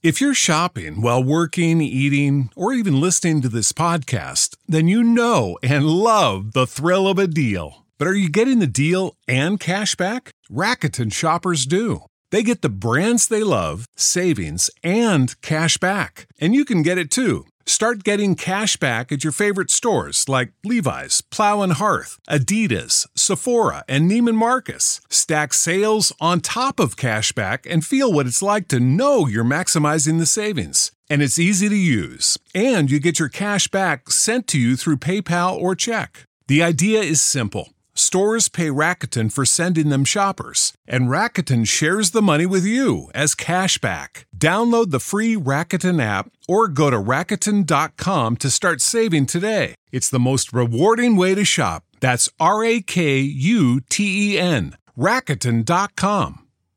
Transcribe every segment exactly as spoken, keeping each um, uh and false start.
If you're shopping while working, eating, or even listening to this podcast, then you know and love the thrill of a deal. But are you getting the deal and cash back? Rakuten shoppers do. They get the brands they love, savings, and cash back. And you can get it too. Start getting cash back at your favorite stores like Levi's, Plow and Hearth, Adidas, Sephora, and Neiman Marcus. Stack sales on top of cash back and feel what it's like to know you're maximizing the savings. And it's easy to use. And you get your cash back sent to you through PayPal or check. The idea is simple. Stores pay Rakuten for sending them shoppers, and Rakuten shares the money with you as cash back. Download the free Rakuten app or go to Rakuten dot com to start saving today. It's the most rewarding way to shop. That's R A K U T E N, Rakuten dot com.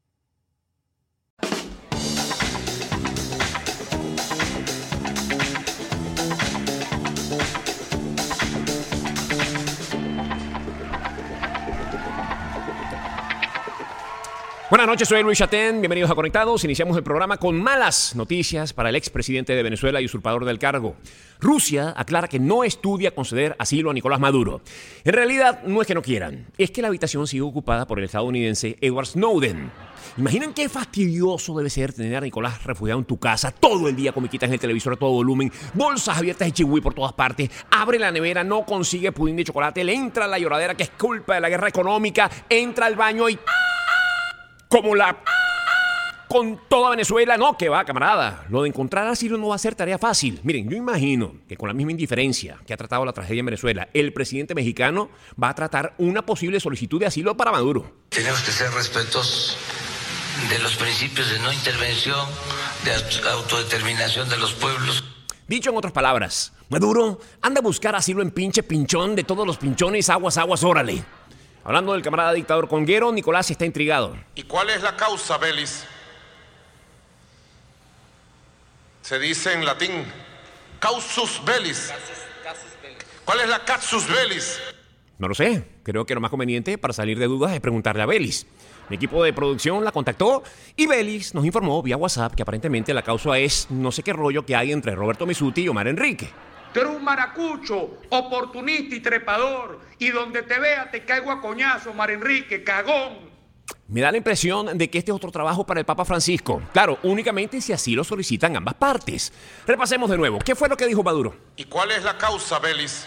Buenas noches, soy Luis Chatén, bienvenidos a Conectados. Iniciamos el programa con malas noticias para el expresidente de Venezuela y usurpador del cargo. Rusia aclara que no estudia conceder asilo a Nicolás Maduro. En realidad, no es que no quieran, es que la habitación sigue ocupada por el estadounidense Edward Snowden. ¿Imaginan qué fastidioso debe ser tener a Nicolás refugiado en tu casa todo el día con miquitas en el televisor a todo volumen, bolsas abiertas de chihui por todas partes, abre la nevera, no consigue pudín de chocolate, le entra la lloradera que es culpa de la guerra económica, entra al baño y... como la... con toda Venezuela? No, que va, camarada. Lo de encontrar asilo no va a ser tarea fácil. Miren, yo imagino que con la misma indiferencia que ha tratado la tragedia en Venezuela, el presidente mexicano va a tratar una posible solicitud de asilo para Maduro. Tenemos que ser respetuosos de los principios de no intervención, de autodeterminación de los pueblos. Dicho en otras palabras, Maduro anda a buscar asilo en pinche pinchón de todos los pinchones, aguas, aguas, órale. Hablando del camarada dictador conguero, Nicolás está intrigado. ¿Y cuál es la causa bellis? Se dice en latín, causus bellis. ¿Cuál es la casus bellis? No lo sé. Creo que lo más conveniente para salir de dudas es preguntarle a Belis. Mi equipo de producción la contactó y Belis nos informó vía WhatsApp que aparentemente la causa es no sé qué rollo que hay entre Roberto Mesuti y Omar Enrique. Tú eres un maracucho, oportunista y trepador. Y donde te vea te caigo a coñazo, Omar Enrique, cagón. Me da la impresión de que este es otro trabajo para el Papa Francisco. Claro, únicamente si así lo solicitan ambas partes. Repasemos de nuevo. ¿Qué fue lo que dijo Maduro? ¿Y cuál es la causa bellis?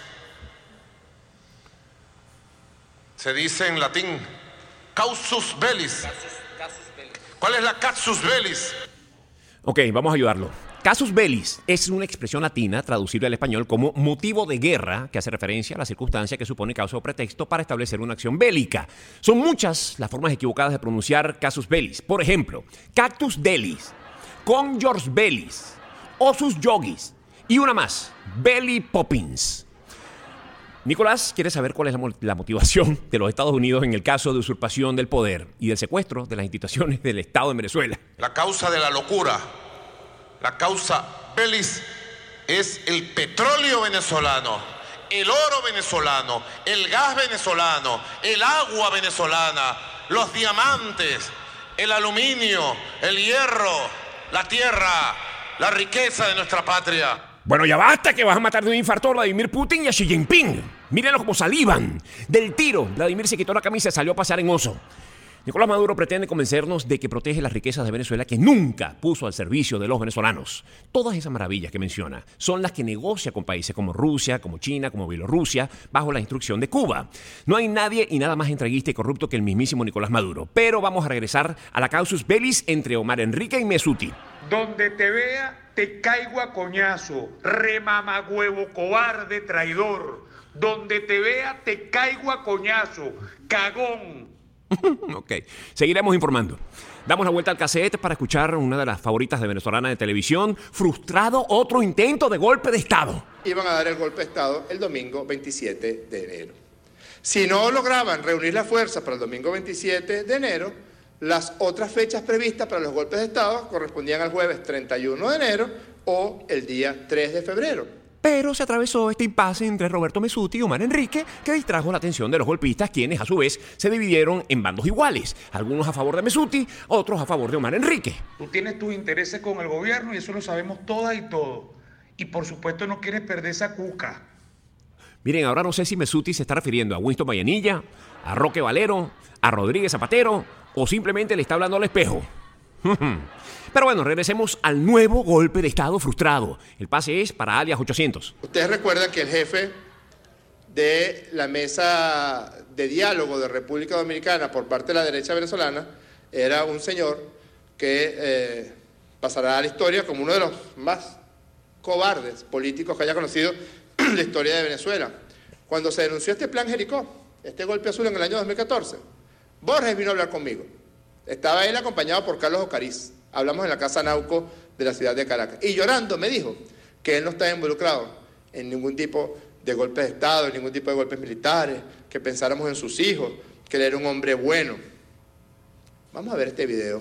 Se dice en latín, causus bellis. ¿Cuál es la casus bellis? Ok, vamos a ayudarlo. Casus bellis es una expresión latina traducible al español como motivo de guerra, que hace referencia a la circunstancia que supone causa o pretexto para establecer una acción bélica. Son muchas las formas equivocadas de pronunciar casus bellis. Por ejemplo, cactus delis, conjurs bellis, osus yogis y una más, belly poppins. Nicolás quiere saber cuál es la, la motivación de los Estados Unidos en el caso de usurpación del poder y del secuestro de las instituciones del Estado en Venezuela. La causa de la locura, la causa bellis, es el petróleo venezolano, el oro venezolano, el gas venezolano, el agua venezolana, los diamantes, el aluminio, el hierro, la tierra, la riqueza de nuestra patria. Bueno, ya basta que vas a matar de un infarto a Vladimir Putin y a Xi Jinping. Mírenlos como salivan. Del tiro, Vladimir se quitó la camisa y salió a pasear en oso. Nicolás Maduro pretende convencernos de que protege las riquezas de Venezuela que nunca puso al servicio de los venezolanos. Todas esas maravillas que menciona son las que negocia con países como Rusia, como China, como Bielorrusia, bajo la instrucción de Cuba. No hay nadie y nada más entreguista y corrupto que el mismísimo Nicolás Maduro. Pero vamos a regresar a la causus bellis entre Omar Enrique y Mesuti. Donde te vea, te caigo a coñazo, remamagüevo, cobarde, traidor. Donde te vea, te caigo a coñazo, cagón. Ok, seguiremos informando. Damos la vuelta al cassette para escuchar una de las favoritas de venezolana de televisión. Frustrado otro intento de golpe de Estado. Iban a dar el golpe de Estado el domingo veintisiete de enero. Si no lograban reunir la fuerza para el domingo veintisiete de enero, las otras fechas previstas para los golpes de Estado correspondían al jueves treinta y uno de enero o el día tres de febrero. pero se atravesó este impasse entre Roberto Messuti y Omar Enrique, que distrajo la atención de los golpistas, quienes a su vez se dividieron en bandos iguales, algunos a favor de Messuti, otros a favor de Omar Enrique. Tú tienes tus intereses con el gobierno y eso lo sabemos todas y todos. Y por supuesto no quieres perder esa cuca. Miren, ahora no sé si Messuti se está refiriendo a Winston Vallenilla, a Roque Valero, a Rodríguez Zapatero o simplemente le está hablando al espejo. Pero bueno, regresemos al nuevo golpe de Estado frustrado. El pase es para alias ochocientos. Ustedes recuerdan que el jefe de la mesa de diálogo de República Dominicana por parte de la derecha venezolana era un señor que eh, pasará a la historia como uno de los más cobardes políticos que haya conocido la historia de Venezuela. Cuando se denunció este plan Jericó, este golpe azul en el año dos mil catorce, Borges vino a hablar conmigo. Estaba él acompañado por Carlos Ocariz. Hablamos en la Casa Nauco de la ciudad de Caracas. Y llorando me dijo que él no estaba involucrado en ningún tipo de golpe de Estado, en ningún tipo de golpes militares, que pensáramos en sus hijos, que él era un hombre bueno. Vamos a ver este video.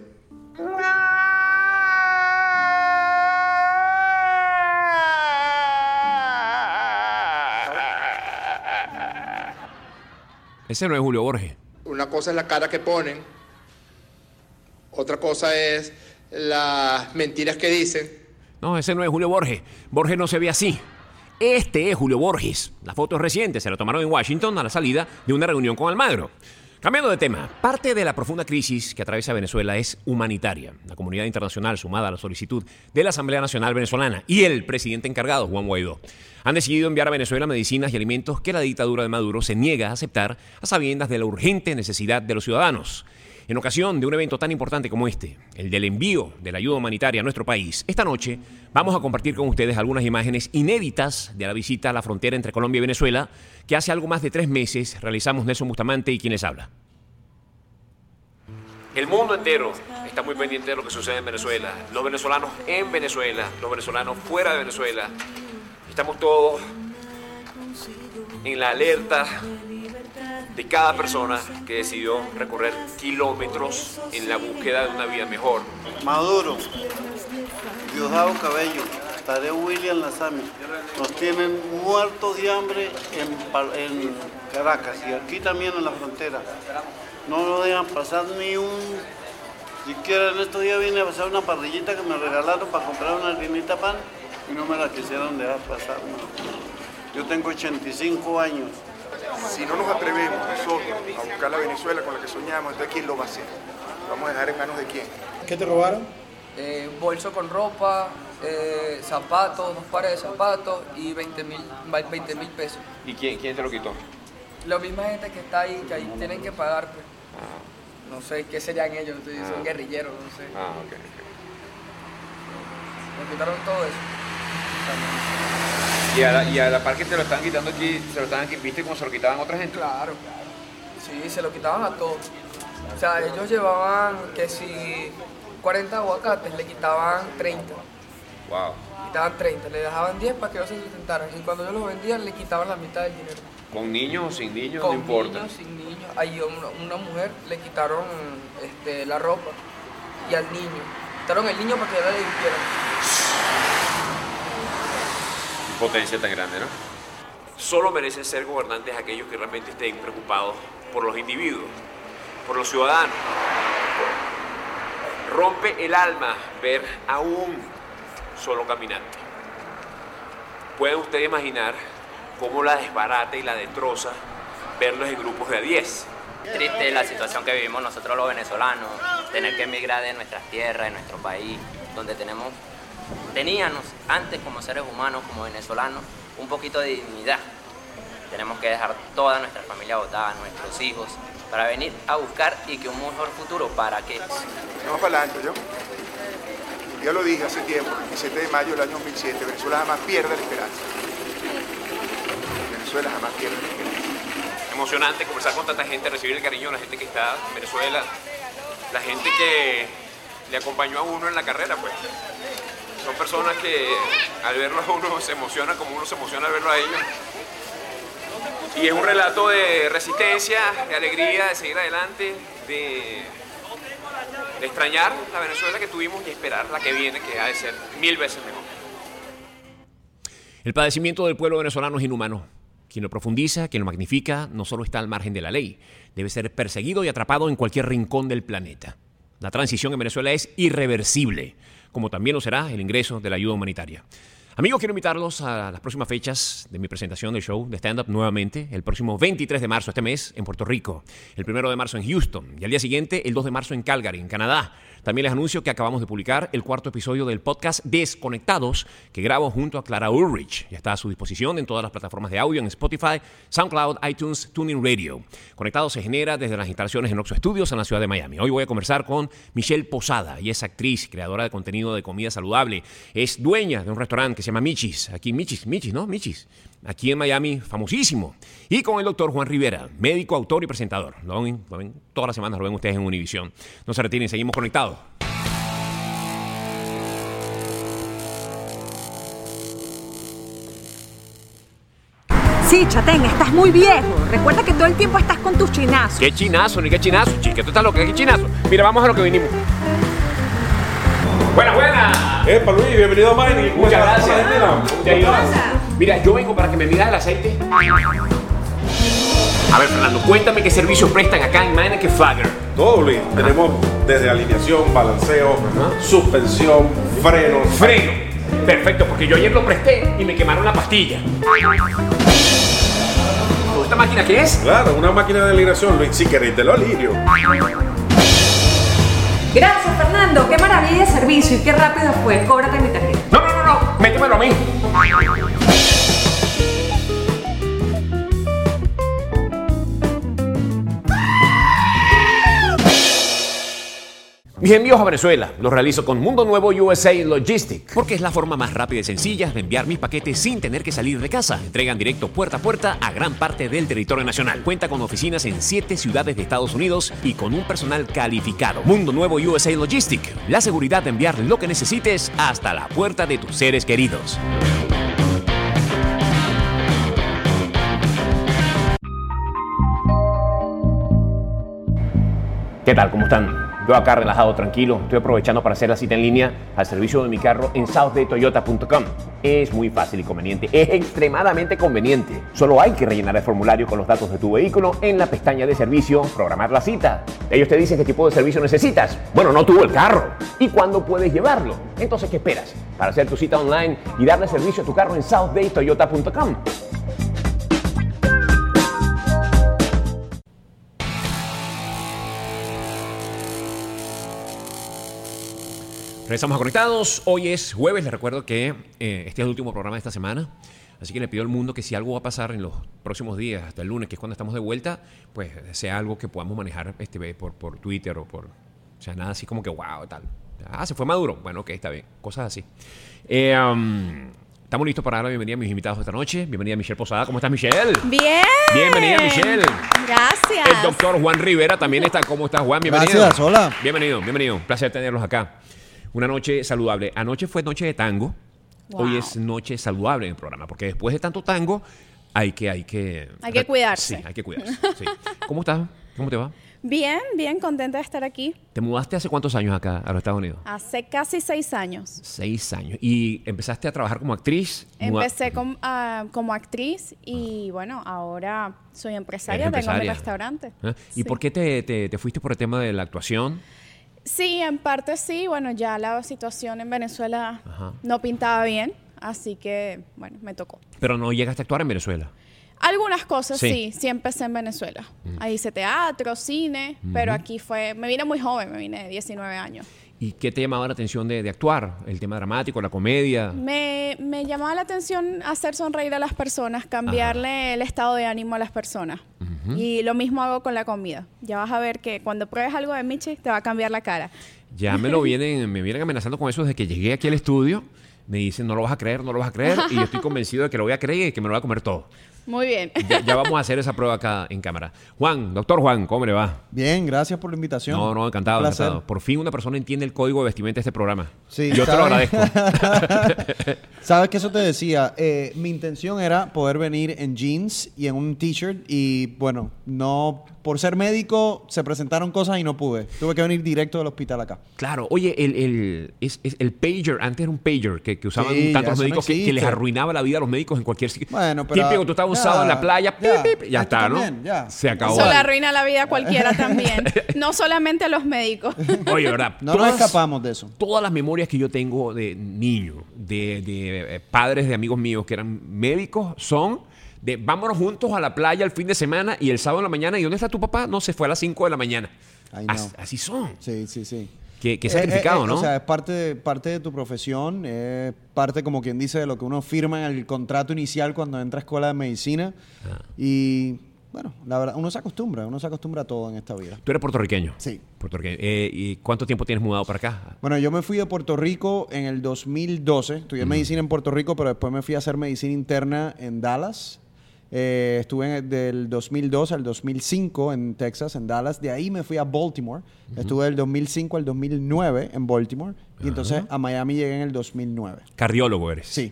Ese no es Julio Borges. Una cosa es la cara que ponen, otra cosa es las mentiras que dicen. No, ese no es Julio Borges. Borges no se ve así. Este es Julio Borges. La foto es reciente, se la tomaron en Washington a la salida de una reunión con Almagro. Cambiando de tema, parte de la profunda crisis que atraviesa Venezuela es humanitaria. La comunidad internacional, sumada a la solicitud de la Asamblea Nacional Venezolana y el presidente encargado, Juan Guaidó, han decidido enviar a Venezuela medicinas y alimentos que la dictadura de Maduro se niega a aceptar a sabiendas de la urgente necesidad de los ciudadanos. En ocasión de un evento tan importante como este, el del envío de la ayuda humanitaria a nuestro país, esta noche vamos a compartir con ustedes algunas imágenes inéditas de la visita a la frontera entre Colombia y Venezuela que hace algo más de tres meses realizamos Nelson Bustamante y quien les habla. El mundo entero está muy pendiente de lo que sucede en Venezuela. Los venezolanos en Venezuela, los venezolanos fuera de Venezuela. Estamos todos en la alerta de cada persona que decidió recorrer kilómetros en la búsqueda de una vida mejor. Maduro, Diosdado Cabello, Tadeo William Lazami, nos tienen muertos de hambre en, en Caracas y aquí también en la frontera. No nos dejan pasar ni un... Siquiera en estos días vine a pasar una parrillita que me regalaron para comprar una harinita pan y no me la quisieron dejar pasar. No. Yo tengo ochenta y cinco años. Si no nos atrevemos nosotros a buscar la Venezuela con la que soñamos, entonces ¿quién lo va a hacer? ¿Lo vamos a dejar en manos de quién? ¿Qué te robaron? Eh, bolso con ropa, eh, zapatos, dos pares de zapatos y veinte mil pesos. ¿Y quién, quién te lo quitó? La misma gente que está ahí, que ahí tienen que pagar, pues. Ah. No sé qué serían ellos, son ah. guerrilleros, no sé. Ah, ok, ok. Me quitaron todo eso. Y a, la, y a la par que te lo están quitando aquí, se lo están aquí, ¿viste cómo se lo quitaban a otra gente? Claro, claro. Sí, se lo quitaban a todos. O sea, ellos llevaban que si cuarenta aguacates, le quitaban treinta. Wow. Quitaban treinta, le dejaban diez para que ellos se sustentaran. Y cuando ellos los vendían, le quitaban la mitad del dinero. ¿Con niños o sin niños? Con no importa. Con niños, sin niños. Ahí una, una mujer le quitaron este, la ropa y al niño. Quitaron el niño para que ella le limpiara. Potencia tan grande, ¿no? Solo merecen ser gobernantes aquellos que realmente estén preocupados por los individuos, por los ciudadanos. Rompe el alma ver a un solo caminante. ¿Pueden ustedes imaginar cómo la desbarata y la destroza verlos en grupos de a diez? Triste la situación que vivimos nosotros los venezolanos, tener que emigrar de nuestras tierras, de nuestro país, donde tenemos, teníamos antes como seres humanos, como venezolanos, un poquito de dignidad. Tenemos que dejar toda nuestra familia botada, nuestros hijos, para venir a buscar y que un mejor futuro, ¿para qué? Vamos para adelante, ¿yo? Ya lo dije hace tiempo, el diecisiete de mayo del año dos mil siete, Venezuela jamás pierde la esperanza. Venezuela jamás pierde la esperanza. Emocionante conversar con tanta gente, recibir el cariño de la gente que está en Venezuela, la gente que le acompañó a uno en la carrera, pues. Son personas que al verlo a uno se emocionan como uno se emociona al verlo a ellos. Y es un relato de resistencia, de alegría, de seguir adelante, de, de extrañar la Venezuela que tuvimos y esperar la que viene, que ha de ser mil veces mejor. El padecimiento del pueblo venezolano es inhumano. Quien lo profundiza, quien lo magnifica, no solo está al margen de la ley, debe ser perseguido y atrapado en cualquier rincón del planeta. La transición en Venezuela es irreversible, como también lo será el ingreso de la ayuda humanitaria. Amigos, quiero invitarlos a las próximas fechas de mi presentación del show de stand-up nuevamente, el próximo veintitrés de marzo, este mes, en Puerto Rico, el primero de marzo en Houston y al día siguiente, el dos de marzo en Calgary, en Canadá. También les anuncio que acabamos de publicar el cuarto episodio del podcast Desconectados, que grabo junto a Clara Ulrich. Ya está a su disposición en todas las plataformas de audio, en Spotify, SoundCloud, iTunes, TuneIn Radio. Conectados se genera desde las instalaciones en Oxo Studios en la ciudad de Miami. Hoy voy a conversar con Michelle Posada. Ella es actriz, creadora de contenido de comida saludable. Es dueña de un restaurante que se llama Michis. Aquí Michis, Michis, ¿no? Michis. Aquí en Miami, famosísimo. Y con el doctor Juan Rivera, médico, autor y presentador. Lo ven, lo ven, todas las semanas lo ven ustedes en Univision. No se retiren, seguimos conectados. Sí, Chatén, estás muy viejo. Recuerda que todo el tiempo estás con tus chinazos. ¿Qué chinazo? Ni qué chinazo, chica. ¿Tú estás loca? ¿Qué chinazo? Mira, vamos a lo que vinimos. Buenas, buenas. Epa, Luis, bienvenido a Miami. Muchas gracias. Mira, yo vengo para que me midas el aceite. A ver, Fernando, cuéntame qué servicios prestan acá en Meineke Flagger. Todo, Luis. Ajá. Tenemos desde alineación, balanceo, ajá, suspensión, frenos. Freno. Perfecto, porque yo ayer lo presté y me quemaron la pastilla. ¿Esta máquina qué es? Claro, una máquina de alineación, Luis. Si queréis, te lo alineo. Gracias, Fernando. Qué maravilla de servicio y qué rápido fue. Cóbrate mi tarjeta. No, no, no, no. Métemelo a mí. Mis envíos a Venezuela los realizo con Mundo Nuevo U S A Logistics, porque es la forma más rápida y sencilla de enviar mis paquetes sin tener que salir de casa. Entregan directo puerta a puerta a gran parte del territorio nacional. Cuenta con oficinas en siete ciudades de Estados Unidos y con un personal calificado. Mundo Nuevo U S A Logistics, la seguridad de enviar lo que necesites hasta la puerta de tus seres queridos. ¿Qué tal? ¿Cómo están? Yo acá relajado, tranquilo, estoy aprovechando para hacer la cita en línea al servicio de mi carro en south day toyota punto com. Es muy fácil y conveniente, es extremadamente conveniente. Solo hay que rellenar el formulario con los datos de tu vehículo en la pestaña de servicio, programar la cita. Ellos te dicen qué tipo de servicio necesitas. Bueno, no tuvo el carro. ¿Y cuándo puedes llevarlo? Entonces, ¿qué esperas? Para hacer tu cita online y darle servicio a tu carro en south day toyota punto com. Regresamos a Conectados. Hoy es jueves. Les recuerdo que eh, este es el último programa de esta semana. Así que le pido al mundo que si algo va a pasar en los próximos días, hasta el lunes, que es cuando estamos de vuelta, pues sea algo que podamos manejar este, por, por Twitter o por... O sea, nada así como que wow, tal. Ah, se fue Maduro. Bueno, ok, está bien. Cosas así. Eh, um, estamos listos para dar la bienvenida a mis invitados de esta noche. Bienvenida a Michelle Posada. ¿Cómo estás, Michelle? Bien. Bienvenida, Michelle. Gracias. El doctor Juan Rivera también está. ¿Cómo estás, Juan? Bienvenido. Gracias, hola. Bienvenido, bienvenido. Un placer tenerlos acá. Una noche saludable. Anoche fue noche de tango. Wow. Hoy es noche saludable en el programa, porque después de tanto tango hay que... Hay que, hay que cuidarse. Sí, hay que cuidarse. Sí. ¿Cómo estás? ¿Cómo te va? Bien, bien, contenta de estar aquí. ¿Te mudaste hace cuántos años acá a los Estados Unidos? Hace casi seis años. Seis años. ¿Y empezaste a trabajar como actriz? Empecé com, uh, como actriz y bueno, ahora soy empresaria, empresaria. Tengo mi restaurante. ¿Eh? ¿Y sí. por qué te, te, te fuiste por el tema de la actuación? Sí, en parte sí. Bueno, ya la situación en Venezuela Ajá. no pintaba bien, así que, bueno, me tocó. ¿Pero no llegaste a actuar en Venezuela? Algunas cosas sí, sí, sí empecé en Venezuela. Mm. Ahí hice teatro, cine, mm-hmm. pero aquí fue... Me vine muy joven, me vine de diecinueve años. ¿Y qué te llamaba la atención de, de actuar? ¿El tema dramático, la comedia? Me, me llamaba la atención hacer sonreír a las personas, cambiarle Ajá. el estado de ánimo a las personas. Uh-huh. Y lo mismo hago con la comida. Ya vas a ver que cuando pruebes algo de Michi, te va a cambiar la cara. Ya me lo vienen, me vienen amenazando con eso desde que llegué aquí al estudio. Me dicen, no lo vas a creer, no lo vas a creer. Y yo estoy convencido de que lo voy a creer y que me lo voy a comer todo. Muy bien. Ya, ya vamos a hacer esa prueba acá en cámara. Juan, doctor Juan, ¿cómo le va? Bien, gracias por la invitación. No, no, encantado, encantado. Por fin una persona entiende el código de vestimenta de este programa. Sí, Yo te lo agradezco. Sabes que eso te decía. Eh, mi intención era poder venir en jeans y en un t-shirt y bueno, no... Por ser médico, se presentaron cosas y no pude. Tuve que venir directo del hospital acá. Claro. Oye, el, el, es, es el pager, antes era un pager que, que usaban Sí, tantos ya eso médicos no que, que les arruinaba la vida a los médicos en cualquier sitio. Bueno, pero... Típico, tú estabas un ya, sábado en la playa, ya, pip, pip, ya esto está, ¿no? también, ya. Se acabó. Eso le arruina la vida a cualquiera también. No solamente a los médicos. Oye, ¿verdad? No nos escapamos de eso. Todas las memorias que yo tengo de niño, de, de eh, padres de amigos míos que eran médicos, son... de vámonos juntos a la playa el fin de semana y el sábado en la mañana. ¿Y dónde está tu papá? No, se fue a las cinco de la mañana. Ay, no. As, así son. Sí, sí, sí. Qué, qué Eh, sacrificado, eh, eh, ¿no? O sea, es parte de, parte de tu profesión, es parte, como quien dice, de lo que uno firma en el contrato inicial cuando entra a escuela de medicina. Ah. Y, bueno, la verdad, uno se acostumbra, uno se acostumbra a todo en esta vida. Tú eres puertorriqueño. Sí. Puertorriqueño. Eh, ¿Y cuánto tiempo tienes mudado para acá? Bueno, yo me fui de Puerto Rico en el dos mil doce. Estudié Mm. medicina en Puerto Rico, pero después me fui a hacer medicina interna en Dallas. Eh, estuve en el, del dos mil dos al dos mil cinco en Texas, en Dallas. De ahí me fui a Baltimore. Uh-huh. Estuve del dos mil cinco al dos mil nueve en Baltimore. Y uh-huh. entonces a Miami llegué en el dos mil nueve. Cardiólogo eres. Sí.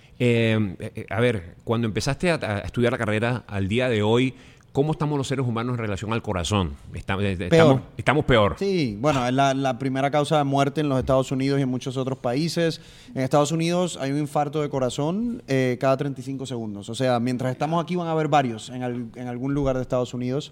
Eh, eh, a ver, cuando empezaste a, a estudiar la carrera al día de hoy, ¿cómo estamos los seres humanos en relación al corazón? Estamos peor. Estamos, estamos peor. Sí, bueno, es la, la primera causa de muerte en los Estados Unidos y en muchos otros países. En Estados Unidos hay un infarto de corazón eh, cada treinta y cinco segundos. O sea, mientras estamos aquí van a haber varios en, al, en algún lugar de Estados Unidos.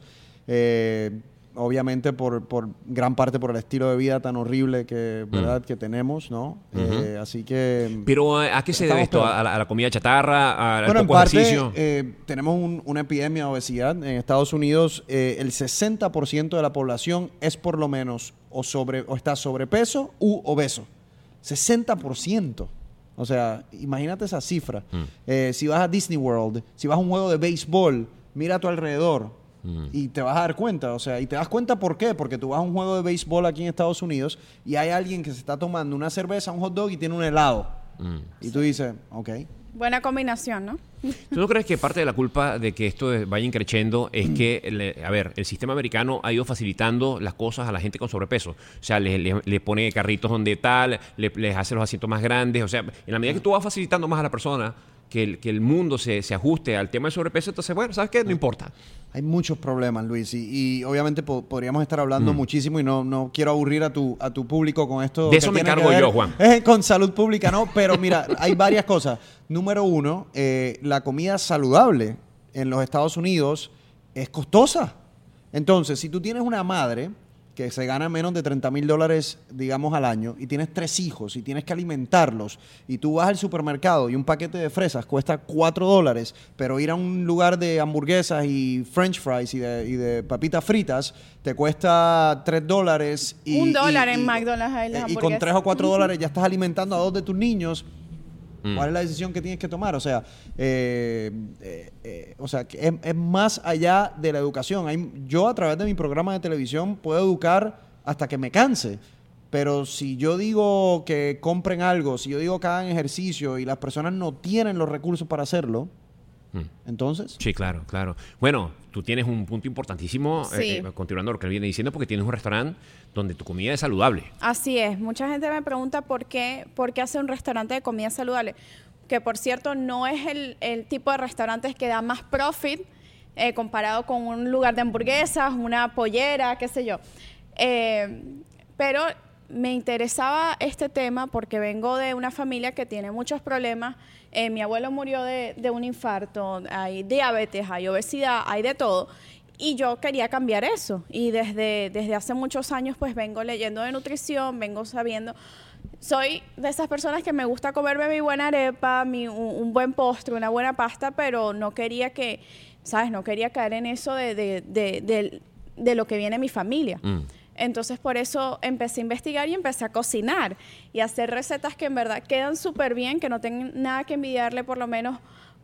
Eh, obviamente por, por gran parte por el estilo de vida tan horrible que, ¿verdad? Mm. que tenemos, ¿no? Uh-huh. Eh, así que... Pero ¿a qué se debe esto? ¿A la, ¿A la comida chatarra? ¿Al bueno, poco en parte, ejercicio? Eh, tenemos un, una epidemia de obesidad. En Estados Unidos, eh, el sesenta por ciento de la población es por lo menos o, sobre, o está sobrepeso u obeso. sesenta por ciento. O sea, imagínate esa cifra. Mm. Eh, si vas a Disney World, si vas a un juego de béisbol, mira a tu alrededor. Y te vas a dar cuenta, o sea, y te das cuenta por qué, porque tú vas a un juego de béisbol aquí en Estados Unidos y hay alguien que se está tomando una cerveza, un hot dog y tiene un helado. Mm. Y tú dices, ok. Buena combinación, ¿no? ¿Tú no crees que parte de la culpa de que esto vaya increciendo es que, le, a ver, el sistema americano ha ido facilitando las cosas a la gente con sobrepeso? O sea, le, le, le pone carritos donde tal, le, les hace los asientos más grandes. O sea, en la medida que tú vas facilitando más a la persona, que el, que el mundo se, se ajuste al tema del sobrepeso, entonces, bueno, ¿sabes qué? No importa. Hay muchos problemas, Luis, y, y obviamente po- podríamos estar hablando mm. muchísimo y no, no quiero aburrir a tu, a tu público con esto. De eso me encargo yo, Juan. Eh, con salud pública, ¿no? Pero mira, hay varias cosas. Número uno, eh, la comida saludable en los Estados Unidos es costosa. Entonces, si tú tienes una madre que se gana menos de treinta mil dólares, digamos, al año, y tienes tres hijos y tienes que alimentarlos, y tú vas al supermercado y un paquete de fresas cuesta cuatro dólares, pero ir a un lugar de hamburguesas y french fries y de, y de papitas fritas te cuesta tres dólares. Y, un dólar y, en y, McDonald's. Ahí las y con tres o cuatro dólares ya estás alimentando a dos de tus niños. ¿Cuál es la decisión que tienes que tomar? O sea, eh, eh, eh, o sea, es, es más allá de la educación. Hay, yo a través de mi programa de televisión puedo educar hasta que me canse. Pero si yo digo que compren algo, si yo digo que hagan ejercicio y las personas no tienen los recursos para hacerlo, ¿entonces? Sí, claro, claro. Bueno, tú tienes un punto importantísimo, sí. eh, eh, continuando lo que él viene diciendo, porque tienes un restaurante donde tu comida es saludable. Así es. Mucha gente me pregunta por qué, por qué hace un restaurante de comida saludable. Que, por cierto, no es el, el tipo de restaurantes que da más profit eh, comparado con un lugar de hamburguesas, una pollera, qué sé yo. Eh, pero me interesaba este tema porque vengo de una familia que tiene muchos problemas. Eh, mi abuelo murió de, de un infarto, hay diabetes, hay obesidad, hay de todo. Y yo quería cambiar eso. Y desde, desde hace muchos años pues vengo leyendo de nutrición, vengo sabiendo. Soy de esas personas que me gusta comerme mi buena arepa, mi, un, un buen postre, una buena pasta, pero no quería que, ¿sabes? No quería caer en eso de, de, de, de, de lo que viene mi familia. Mm. Entonces, por eso empecé a investigar y empecé a cocinar y a hacer recetas que en verdad quedan súper bien, que no tengan nada que envidiarle por lo menos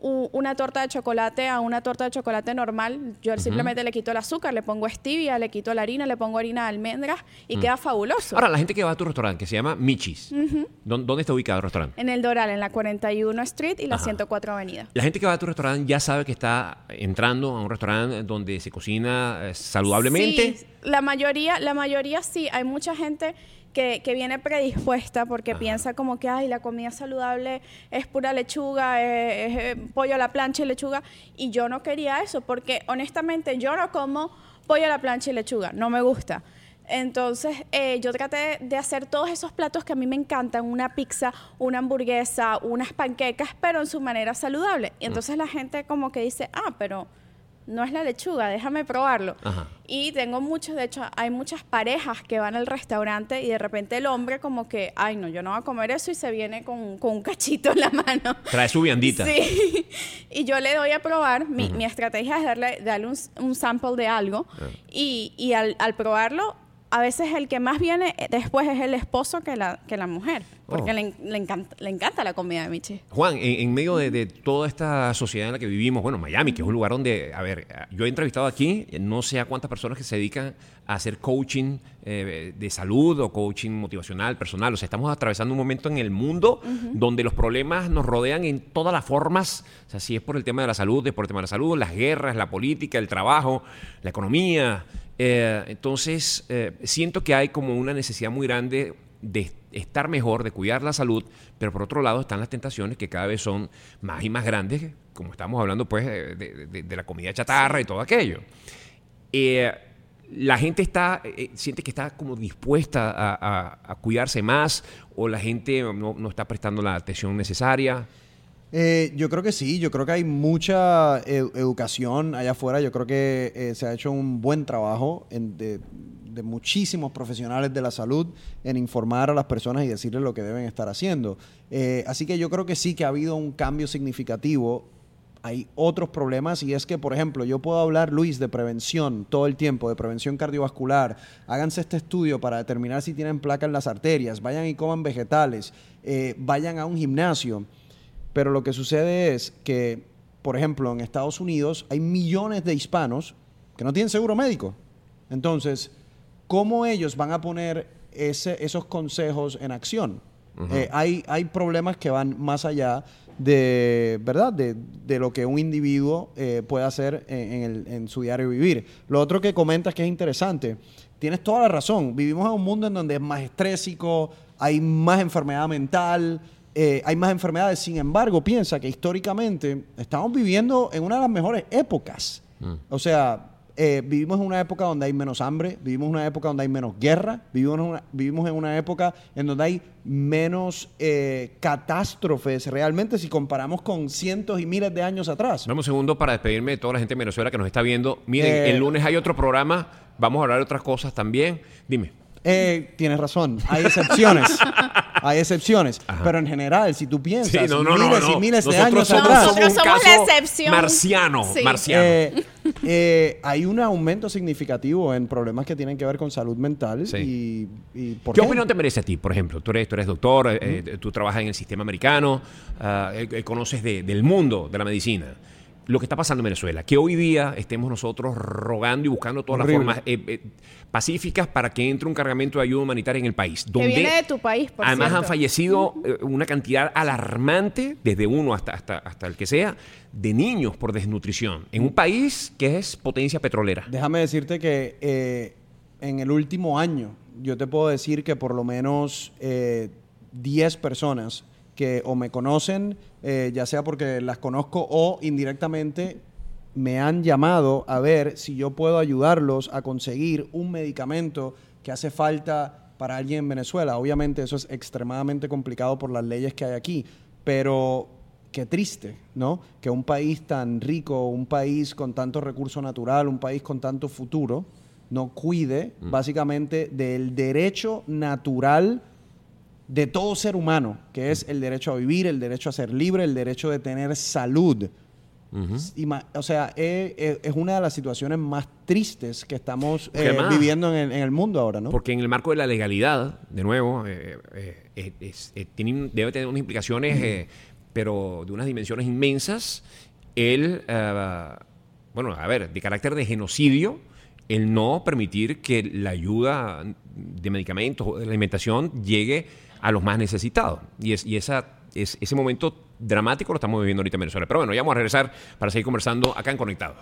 u- una torta de chocolate a una torta de chocolate normal, yo Ujú. simplemente le quito el azúcar, le pongo stevia, le quito la harina, le pongo harina de almendras y Mm. queda fabuloso. Ahora, la gente que va a tu restaurante, que se llama Michis, Ujú. ¿dó- ¿dónde está ubicado el restaurante? En el Doral, en la cuarenta y uno Street y la Ajá. ciento cuatro Avenida. La gente que va a tu restaurante ya sabe que está entrando a un restaurante donde se cocina eh, saludablemente. Sí, la mayoría, la mayoría sí. Hay mucha gente que, que viene predispuesta porque piensa como que, ay, la comida saludable es pura lechuga, es, es, eh, pollo a la plancha y lechuga. Y yo no quería eso porque, honestamente, yo no como pollo a la plancha y lechuga. No me gusta. Entonces, eh, yo traté de hacer todos esos platos que a mí me encantan, una pizza, una hamburguesa, unas panquecas, pero en su manera saludable. Y entonces la gente como que dice, ah, pero no es la lechuga, déjame probarlo. Ajá. Y tengo muchos, de hecho, hay muchas parejas que van al restaurante y de repente el hombre como que, ay, no, yo no voy a comer eso y se viene con, con un cachito en la mano. Trae su viandita. Sí. Y yo le doy a probar, mi, Ujú. mi estrategia es darle, darle un, un sample de algo Ah. y, y al, al probarlo, a veces el que más viene después es el esposo que la, que la mujer, porque Oh. le, le, encanta, le encanta la comida de Michi. Juan, en, en medio de, de toda esta sociedad en la que vivimos, bueno, Miami, que es un lugar donde, a ver, yo he entrevistado aquí, no sé a cuántas personas que se dedican a hacer coaching eh, de salud o coaching motivacional, personal. O sea, estamos atravesando un momento en el mundo Ujú. donde los problemas nos rodean en todas las formas. O sea, si es por el tema de la salud, es por el tema de la salud, las guerras, la política, el trabajo, la economía. Eh, entonces, eh, siento que hay como una necesidad muy grande de estar mejor, de cuidar la salud, pero por otro lado están las tentaciones que cada vez son más y más grandes, como estamos hablando pues de, de- de la comida chatarra y todo aquello. Eh, la gente está, eh, siente que está como dispuesta a, a- a cuidarse más, o la gente no, no está prestando la atención necesaria. Eh, yo creo que sí, yo creo que hay mucha e- educación allá afuera, yo creo que eh, se ha hecho un buen trabajo en- de, de muchísimos profesionales de la salud en informar a las personas y decirles lo que deben estar haciendo. Eh, así que yo creo que sí que ha habido un cambio significativo. Hay otros problemas y es que, por ejemplo, yo puedo hablar, Luis, de prevención todo el tiempo, de prevención cardiovascular. Háganse este estudio para determinar si tienen placa en las arterias, vayan y coman vegetales, eh, vayan a un gimnasio. Pero lo que sucede es que, por ejemplo, en Estados Unidos hay millones de hispanos que no tienen seguro médico. Entonces, ¿cómo ellos van a poner ese- esos consejos en acción? Ujú. Eh, hay, hay problemas que van más allá de, ¿verdad? De, de lo que un individuo eh, puede hacer en, en el- en su diario vivir. Lo otro que comentas que es interesante, tienes toda la razón. Vivimos en un mundo en donde es más estrésico, hay más enfermedad mental, eh, hay más enfermedades. Sin embargo, piensa que históricamente estamos viviendo en una de las mejores épocas. O sea, eh, vivimos en una época donde hay menos hambre, vivimos en una época donde hay menos guerra, vivimos en una, vivimos en una época en donde hay menos eh, catástrofes realmente si comparamos con cientos y miles de años atrás. Dame un segundo para despedirme de toda la gente en Venezuela que nos está viendo. Miren, Eh, el lunes hay otro programa, vamos a hablar de otras cosas también. Dime. Eh, tienes razón, hay excepciones. Hay excepciones, pero en general, si tú piensas, Sí, no, no, no, miles no. y miles de Nosotros años somos- atrás, somos un somos la caso excepción. marciano, Sí. marciano. Eh, eh, hay un aumento significativo en problemas que tienen que ver con salud mental y, y ¿por ¿Qué qué? opinión te merece a ti, por ejemplo? Tú eres, tú eres doctor, eh, eh, tú trabajas en el sistema americano, ah, eh, eh, conoces de- del mundo de la medicina. Lo que está pasando en Venezuela, que hoy día estemos nosotros rogando y buscando todas Horrible. las formas eh, eh, pacíficas para que entre un cargamento de ayuda humanitaria en el país. Que Donde viene de tu país, por además cierto. han fallecido eh, una cantidad alarmante, desde uno hasta, hasta, hasta el que sea, de niños por desnutrición, en un país que es potencia petrolera. Déjame decirte que eh, en el último año, yo te puedo decir que por lo menos eh, diez personas que o me conocen, eh, ya sea porque las conozco o indirectamente, me han llamado a ver si yo puedo ayudarlos a conseguir un medicamento que hace falta para alguien en Venezuela. Obviamente eso es extremadamente complicado por las leyes que hay aquí, pero qué triste, ¿no? Que un país tan rico, un país con tanto recurso natural, un país con tanto futuro, no cuide Mm. básicamente del derecho natural de todo ser humano, que es el derecho a vivir, el derecho a ser libre, el derecho de tener salud. Y ma- o sea, eh, eh, es una de las situaciones más tristes que estamos Porque eh, además- viviendo en el, en el mundo ahora, ¿no? Porque en el marco de la legalidad, de nuevo, eh, eh, es- es- eh, tiene un- debe tener unas implicaciones eh, pero de unas dimensiones inmensas, el, uh, bueno, a ver, de carácter de genocidio, el no permitir que la ayuda de medicamentos o de la alimentación llegue a los más necesitados. Y, es, y esa, es, ese momento dramático lo estamos viviendo ahorita en Venezuela. Pero bueno, ya vamos a regresar para seguir conversando acá en Conectado.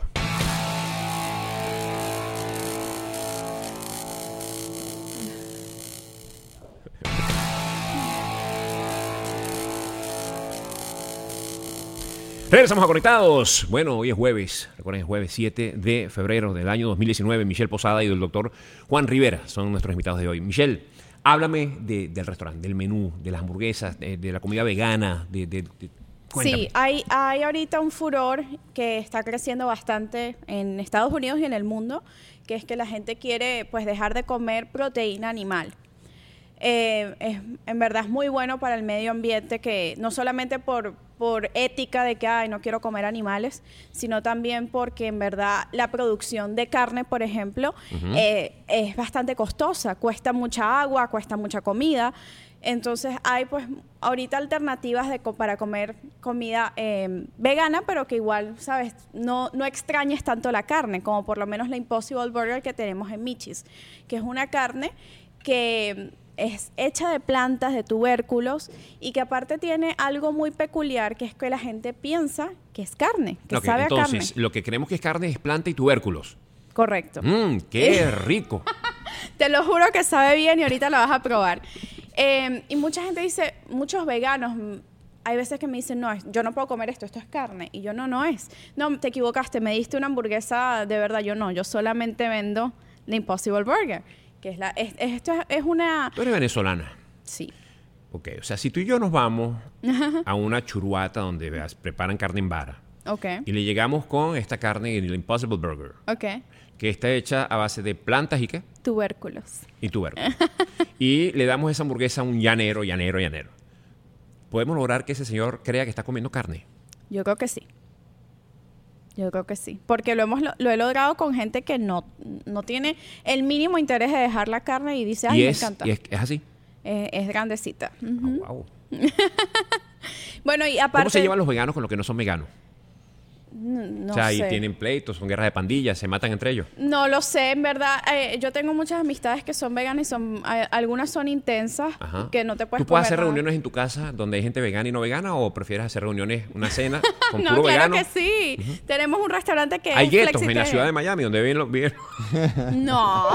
Regresamos a Conectados. Bueno, hoy es jueves, recuerden, es jueves siete de febrero del año dos mil diecinueve. Michelle Posada y el doctor Juan Rivera son nuestros invitados de hoy. Michelle, háblame de, del restaurante, del menú, de las hamburguesas, de, de la comida vegana. De, de, de, sí, hay, hay ahorita un furor que está creciendo bastante en Estados Unidos y en el mundo, que es que la gente quiere pues dejar de comer proteína animal. Eh, es, en verdad es muy bueno para el medio ambiente, que no solamente por, por ética de que ay, no quiero comer animales, sino también porque en verdad la producción de carne, por ejemplo, uh-huh. eh, es bastante costosa, cuesta mucha agua, cuesta mucha comida. Entonces hay pues ahorita alternativas de, para comer comida eh, vegana, pero que igual, ¿sabes? No, no extrañes tanto la carne, como por lo menos la Impossible Burger que tenemos en Michis, que es una carne que es hecha de plantas, de tubérculos, y que aparte tiene algo muy peculiar, que es que la gente piensa que es carne, que okay, sabe entonces, a carne. Lo que creemos que es carne es planta y tubérculos. Correcto. Mmm, qué rico. Te lo juro que sabe bien y ahorita lo vas a probar. Eh, y mucha gente dice, muchos veganos, hay veces que me dicen, no, yo no puedo comer esto, esto es carne. Y yo, no, no es. No, te equivocaste, me diste una hamburguesa de verdad. Yo no, yo solamente vendo la Impossible Burger. Que es la, es, esto es, es una... ¿Tú eres venezolana? Sí. Ok, o sea, si tú y yo nos vamos a una churuata donde veas, preparan carne en vara, okay. y le llegamos con esta carne en el Impossible Burger, okay. que está hecha a base de plantas y ¿qué? Tubérculos. Y tubérculos. Y le damos esa hamburguesa a un llanero, llanero, llanero. ¿Podemos lograr que ese señor crea que está comiendo carne? Yo creo que sí. Yo creo que sí, porque lo hemos lo he logrado con gente que no, no tiene el mínimo interés de dejar la carne y dice, ay, ¿Y me es, encanta. ¿Y es, es así? Eh, es grandecita. Uh-huh. Oh, wow. Bueno, y aparte... ¿Cómo se llevan los veganos con los que no son veganos? No, no o sea, sé. y tienen pleitos, son guerras de pandillas, se matan entre ellos. No lo sé, en verdad. Eh, yo tengo muchas amistades que son veganas y son, eh, algunas son intensas, Ajá. que no te puedes ¿Tú puedes comer hacer nada. reuniones en tu casa donde hay gente vegana y no vegana, o prefieres hacer reuniones, una cena con no, puro claro vegano? que sí. Uh-huh. Tenemos un restaurante que hay es guetos en la flexitariano. ciudad de Miami donde viven los... Viven... No.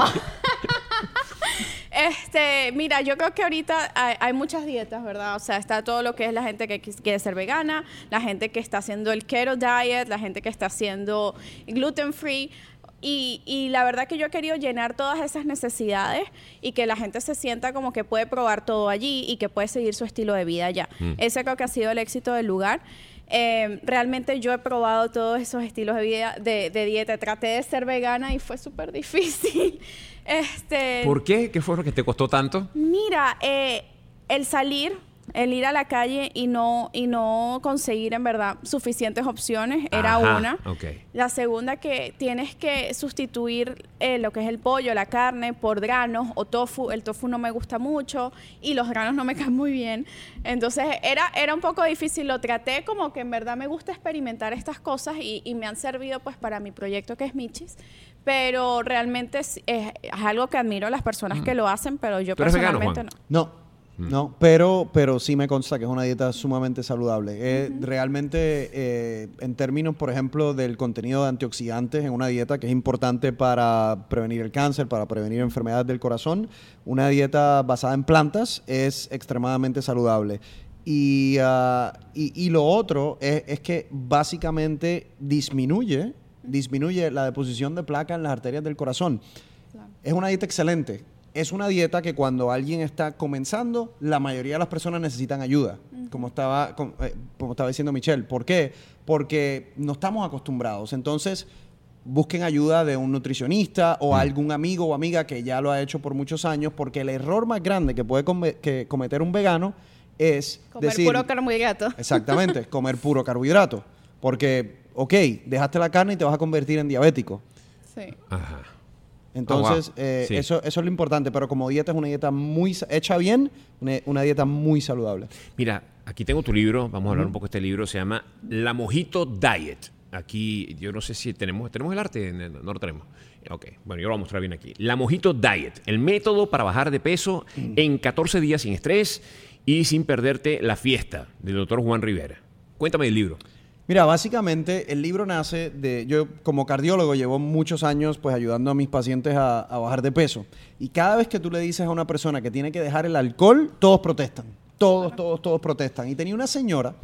Este, mira, yo creo que ahorita hay, hay muchas dietas, ¿verdad? O sea, está todo lo que es la gente que quiere ser vegana, la gente que está haciendo el keto diet, la gente que está haciendo gluten free. Y, y la verdad que yo he querido llenar todas esas necesidades y que la gente se sienta como que puede probar todo allí y que puede seguir su estilo de vida allá. Mm. Ese creo que ha sido el éxito del lugar. Eh, realmente yo he probado todos esos estilos de vida, de, de dieta. Traté de ser vegana y fue súper difícil. Este, ¿Por qué? ¿Qué fue lo que te costó tanto? Mira, eh, el salir, el ir a la calle y no, y no conseguir en verdad suficientes opciones era Ajá, una. Okay. La segunda, que tienes que sustituir eh, lo que es el pollo, la carne, por granos o tofu. El tofu no me gusta mucho y los granos no me caen muy bien. Entonces era, era un poco difícil. Lo traté como que en verdad me gusta experimentar estas cosas y, y me han servido pues para mi proyecto que es Michis. Pero realmente es, es, es algo que admiro a las personas mm. que lo hacen, pero yo personalmente vegano, no. No, no, pero, pero sí me consta que es una dieta sumamente saludable. Eh, uh-huh. Realmente, eh, en términos, por ejemplo, del contenido de antioxidantes en una dieta que es importante para prevenir el cáncer, para prevenir enfermedades del corazón, una dieta basada en plantas es extremadamente saludable. Y, uh, y, y lo otro es, es que básicamente disminuye, disminuye la deposición de placa en las arterias del corazón. Claro. Es una dieta excelente. Es una dieta que cuando alguien está comenzando, la mayoría de las personas necesitan ayuda, uh-huh. como estaba, como, eh, como estaba diciendo Michelle. ¿Por qué? Porque no estamos acostumbrados. Entonces, busquen ayuda de un nutricionista o uh-huh. algún amigo o amiga que ya lo ha hecho por muchos años, porque el error más grande que puede com- que cometer un vegano es comer decir, puro carbohidrato. Exactamente, comer puro carbohidrato. Porque, ok, dejaste la carne y te vas a convertir en diabético. Sí. Ajá. Entonces, oh, wow. eh, sí. eso, eso es lo importante, pero como dieta es una dieta muy hecha bien, una, una dieta muy saludable. Mira, aquí tengo tu libro, vamos a hablar uh-huh. un poco de este libro, se llama La Mojito Diet. Aquí, yo no sé si tenemos, ¿tenemos el arte? No lo tenemos. Ok, bueno, yo lo voy a mostrar bien aquí. La Mojito Diet, el método para bajar de peso uh-huh. en catorce días sin estrés y sin perderte la fiesta, del doctor Juan Rivera. Cuéntame del libro. Mira, básicamente el libro nace de... Yo como cardiólogo llevo muchos años pues ayudando a mis pacientes a, a bajar de peso. Y cada vez que tú le dices a una persona que tiene que dejar el alcohol, todos protestan. Todos, todos, todos protestan. Y tenía una señora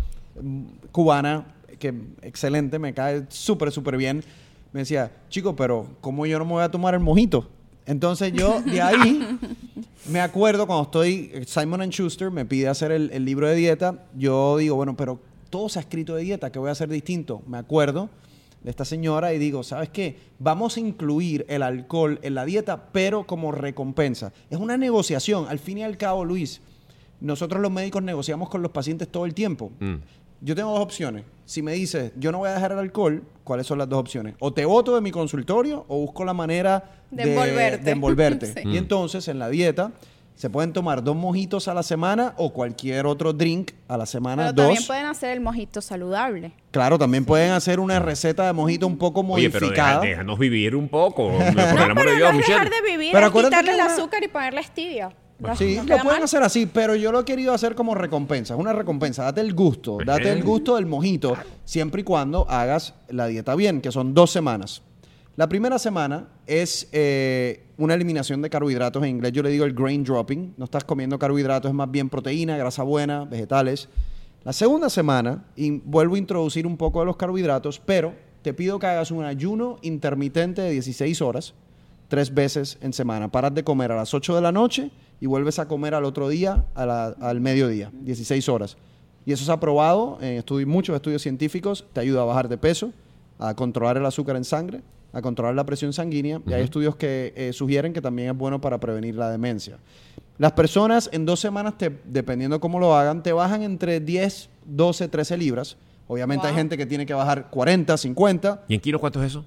cubana que excelente, me cae súper, súper bien. Me decía, chico, pero ¿cómo yo no me voy a tomar el mojito? Entonces yo de ahí me acuerdo cuando estoy... Simon and Schuster me pide hacer el, el libro de dieta. Yo digo, bueno, pero todo se ha escrito de dieta, ¿qué voy a hacer distinto? Me acuerdo de esta señora y digo, ¿sabes qué? Vamos a incluir el alcohol en la dieta, pero como recompensa. Es una negociación. Al fin y al cabo, Luis, nosotros los médicos negociamos con los pacientes todo el tiempo. Mm. Yo tengo dos opciones. Si me dices, yo no voy a dejar el alcohol, ¿cuáles son las dos opciones? O te boto de mi consultorio o busco la manera de, de envolverte. De envolverte. Sí. Y entonces, en la dieta, se pueden tomar dos mojitos a la semana o cualquier otro drink a la semana. Pero dos. También pueden hacer el mojito saludable. Claro, también sí. pueden hacer una receta de mojito un poco modificada. Oye, pero deja, déjanos vivir un poco. Por no, el amor pero de Dios, no es dejar Michelle. de vivir, pero es quitarle el una... azúcar y ponerle stevia. Sí, lo pueden mal? hacer así, pero yo lo he querido hacer como recompensa. Es una recompensa. Date el gusto. Date el gusto del mojito, siempre y cuando hagas la dieta bien, que son dos semanas. La primera semana es eh, una eliminación de carbohidratos. En inglés yo le digo el grain dropping. No estás comiendo carbohidratos, es más bien proteína, grasa buena, vegetales. La segunda semana y vuelvo a introducir un poco de los carbohidratos, pero te pido que hagas un ayuno intermitente de dieciséis horas, tres veces en semana. Paras de comer a las ocho de la noche y vuelves a comer al otro día, a la, al mediodía, dieciséis horas. Y eso se ha probado en estudios, muchos estudios científicos, te ayuda a bajar de peso, a controlar el azúcar en sangre, a controlar la presión sanguínea, uh-huh. y hay estudios que eh, sugieren que también es bueno para prevenir la demencia. Las personas en dos semanas, te, dependiendo cómo lo hagan, te bajan entre diez, doce, trece libras. Obviamente wow. hay gente que tiene que bajar cuarenta, cincuenta. ¿Y en kilos cuánto es eso?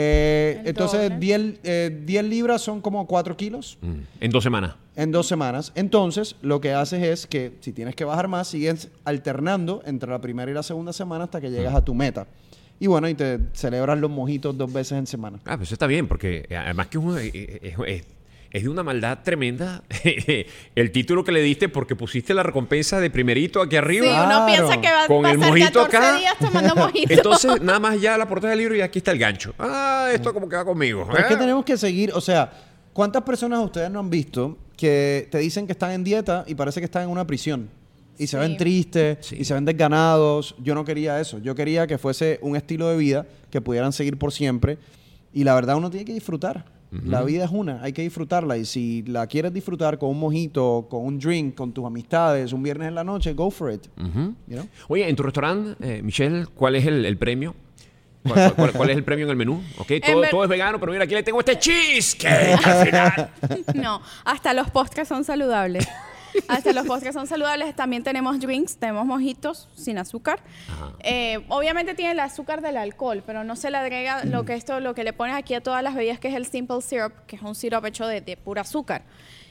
Eh, entonces, diez, eh, diez libras son como cuatro kilos. Mm. ¿En dos semanas? En dos semanas. Entonces, lo que haces es que si tienes que bajar más, sigues alternando entre la primera y la segunda semana hasta que llegas mm. a tu meta. Y bueno, y te celebras los mojitos dos veces en semana. Ah, pues eso está bien, porque además que es, un, es, es, es de una maldad tremenda el título que le diste porque pusiste la recompensa de primerito aquí arriba. Sí, uno claro. piensa que va a con pasar el mojito catorce acá. días tomando mojitos. Entonces, nada más ya la portada del libro y aquí está el gancho. Ah, esto como que va conmigo. Pero ¿eh? Es que tenemos que seguir, o sea, ¿cuántas personas ustedes no han visto que te dicen que están en dieta y parece que están en una prisión? Y se sí. ven tristes, sí. y se ven desganados. Yo no quería eso. Yo quería que fuese un estilo de vida que pudieran seguir por siempre. Y la verdad, uno tiene que disfrutar. Uh-huh. La vida es una, hay que disfrutarla. Y si la quieres disfrutar con un mojito, con un drink, con tus amistades, un viernes en la noche, go for it. Uh-huh. You know? Oye, en tu restaurante, eh, Michelle, ¿cuál es el, el premio? ¿Cuál, cuál, ¿Cuál es el premio en el menú? Okay, todo, ver... todo es vegano, pero mira, aquí le tengo este cheesecake al final. No, hasta los postres son saludables. Hasta los postres son saludables. También tenemos drinks, tenemos mojitos sin azúcar. Eh, obviamente tiene el azúcar del alcohol, pero no se le agrega lo que esto, lo que le pones aquí a todas las bebidas, que es el simple syrup, que es un syrup hecho de, de pura azúcar.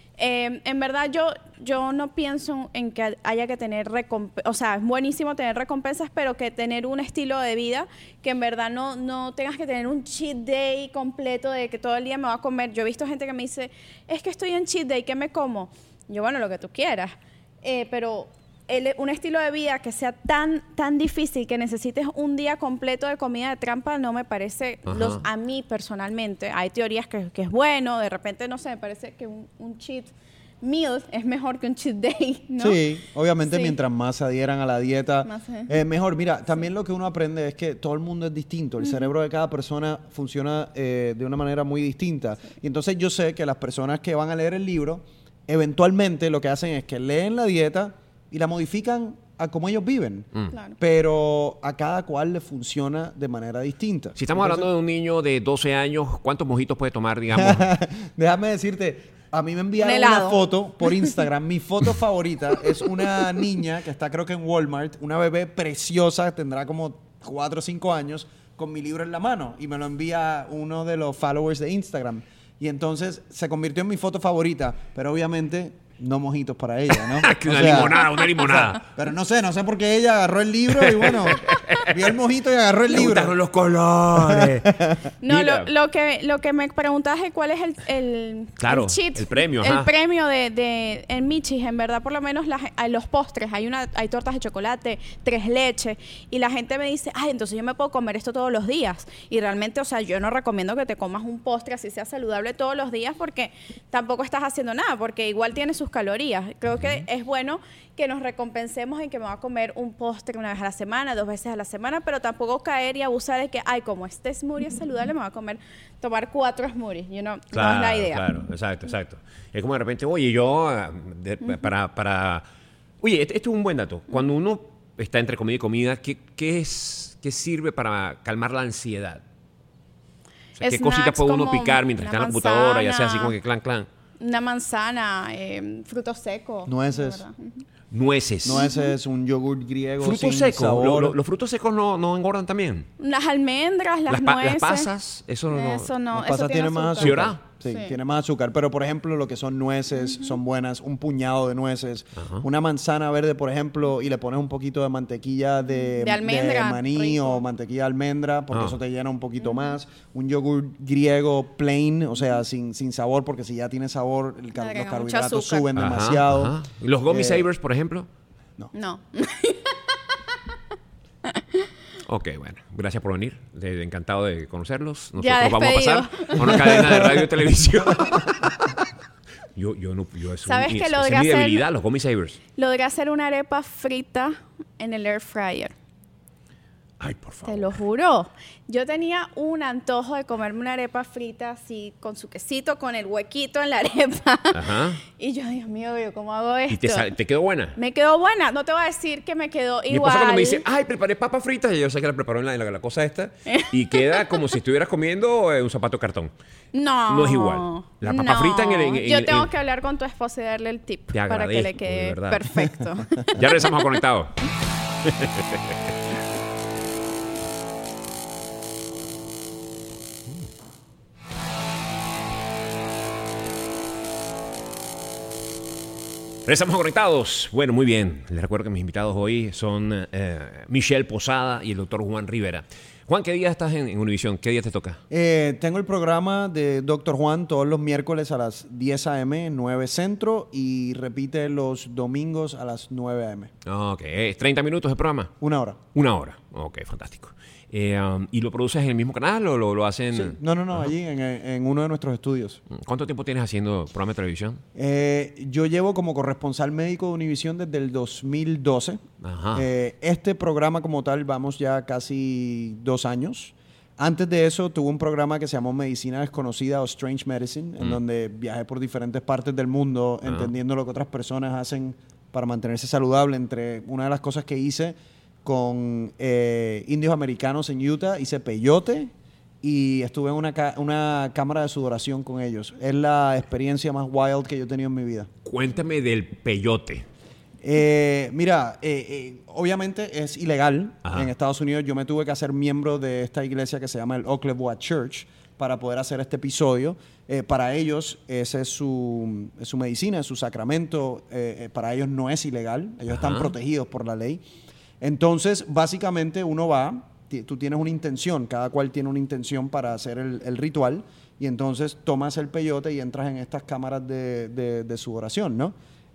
Eh, en verdad yo, yo no pienso en que haya que tener recompensas, o sea, es buenísimo tener recompensas, pero que tener un estilo de vida que en verdad no, no tengas que tener un cheat day completo de que todo el día me voy a comer. Yo he visto gente que me dice, es que estoy en cheat day, ¿qué me como? Yo, bueno, lo que tú quieras, eh, pero el, un estilo de vida que sea tan tan difícil que necesites un día completo de comida de trampa no me parece, los, a mí personalmente. Hay teorías que, que es bueno, de repente, no sé, me parece que un, un cheat meal es mejor que un cheat day, ¿no? Sí, obviamente sí. Mientras más se adhieran a la dieta, más, eh. Eh, mejor. Mira, también sí. lo que uno aprende es que todo el mundo es distinto. El uh-huh. cerebro de cada persona funciona eh, de una manera muy distinta. Sí. Y entonces yo sé que las personas que van a leer el libro eventualmente lo que hacen es que leen la dieta y la modifican a cómo ellos viven. Mm. Claro. Pero a cada cual le funciona de manera distinta. Si estamos Entonces, hablando de un niño de doce años, ¿cuántos mojitos puede tomar, digamos? Déjame decirte, a mí me enviaron una foto por Instagram. Mi foto favorita es una niña que está creo que en Walmart, una bebé preciosa, tendrá como cuatro o cinco años, con mi libro en la mano. Y me lo envía uno de los followers de Instagram. Y entonces se convirtió en mi foto favorita, pero obviamente no mojitos para ella, ¿no? una o sea, limonada, una limonada. O sea, pero no sé, no sé por qué ella agarró el libro y bueno, vio el mojito y agarró el Le libro. gustaron los colores. No, lo, lo, que, lo que me preguntas es cuál es el, el, claro, el cheat. El premio, El ajá. premio de, de en Michis, en verdad, por lo menos las, hay los postres. Hay una hay tortas de chocolate, tres leches. Y la gente me dice, ay, entonces yo me puedo comer esto todos los días. Y realmente, o sea, yo no recomiendo que te comas un postre así sea saludable todos los días porque tampoco estás haciendo nada, porque igual tiene sus calorías. Creo que es bueno que nos recompensemos en que me voy a comer un postre una vez a la semana, dos veces a la semana, pero tampoco caer y abusar de que, ay, como este smoothie es saludable, me voy a comer, tomar cuatro smoothies. You know, Claro, no es la idea. Claro, exacto, exacto. Es como de repente, oye, yo, de, uh-huh. para, para... Oye, esto, esto es un buen dato. Cuando uno está entre comida y comida, ¿qué, qué, es, qué sirve para calmar la ansiedad? O sea, ¿qué cositas puede uno picar mientras está en la computadora y hace así como que clan, clan? Una manzana, eh, frutos secos. Nueces. Nueces. Nueces, un yogur griego frutos sin secos. sabor. Lo, lo, ¿Los frutos secos no, no engordan también? Las almendras, las, las pa nueces. Las pasas, eso no. Eso no. Las pasas tienen más azúcar. azúcar. Sí, sí, tiene más azúcar. Pero, por ejemplo, lo que son nueces uh-huh. son buenas. Un puñado de nueces. Uh-huh. Una manzana verde, por ejemplo, y le pones un poquito de mantequilla de, de, almendra, de maní rico. O mantequilla de almendra, porque uh-huh. eso te llena un poquito uh-huh. más. Un yogur griego plain, o sea, sin, sin sabor, porque si ya tiene sabor, el car los carbohidratos suben ajá, demasiado. Ajá. ¿Y los gummy eh, sabers, por ejemplo? No. No. Ok, bueno, gracias por venir. De, de encantado de conocerlos. Nosotros ya vamos a pasar a una cadena de radio y televisión. yo, yo no, yo es ¿Sabes un, que es, logré es mi debilidad, hacer, los gummy savers? Logré hacer una arepa frita en el air fryer. Ay, por favor. Te lo juro. Yo tenía un antojo de comerme una arepa frita así, con su quesito, con el huequito en la arepa. Ajá. Y yo, Dios mío, ¿cómo hago esto? ¿Y te, te quedó buena? Me quedó buena. No te voy a decir que me quedó igual. Mi esposa cuando me dice, ay, preparé papas fritas, y yo sé que la preparó en la, en la, la cosa esta, y queda como si estuvieras comiendo eh, un zapato de cartón. No. No es igual. La papa no. frita en el... En, en, yo tengo en, que hablar con tu esposa y darle el tip para que le quede de perfecto. Ya regresamos a Conectados. Regresamos Conectados. Bueno, muy bien. Les recuerdo que mis invitados hoy son eh, Michelle Posada y el doctor Juan Rivera. Juan, ¿qué día estás en, en Univisión? ¿Qué día te toca? Eh, tengo el programa de doctor Juan todos los miércoles a las diez a eme, nueve Centro, y repite los domingos a las nueve a eme. Ok. ¿treinta minutos de programa? Una hora. Una hora. Ok, fantástico. Eh, um, ¿Y lo produces en el mismo canal o lo, lo hacen...? Sí. No, no, no, Ajá. allí en, en uno de nuestros estudios. ¿Cuánto tiempo tienes haciendo programa de televisión? Eh, yo llevo como corresponsal médico de Univisión desde el dos mil doce. Ajá. Eh, este programa como tal vamos ya casi dos años. Antes de eso tuve un programa que se llamó Medicina Desconocida o Strange Medicine, mm. en donde viajé por diferentes partes del mundo Ajá. entendiendo lo que otras personas hacen para mantenerse saludable. Entre una de las cosas que hice con eh, indios americanos en Utah, hice peyote y estuve en una, ca una cámara de sudoración con ellos. Es la experiencia más wild que yo he tenido en mi vida. Cuéntame del peyote. Eh, mira, eh, eh, obviamente es ilegal Ajá. en Estados Unidos. Yo me tuve que hacer miembro de esta iglesia que se llama el Oklahoma Church para poder hacer este episodio. Eh, para ellos, esa es su, es su medicina, es su sacramento. Eh, eh, para ellos no es ilegal. Ellos Ajá. están protegidos por la ley. Entonces, básicamente uno va, tú tienes una intención, cada cual tiene una intención para hacer el, el ritual, y entonces tomas el peyote y entras en estas cámaras de, de, de sudoración, ¿no?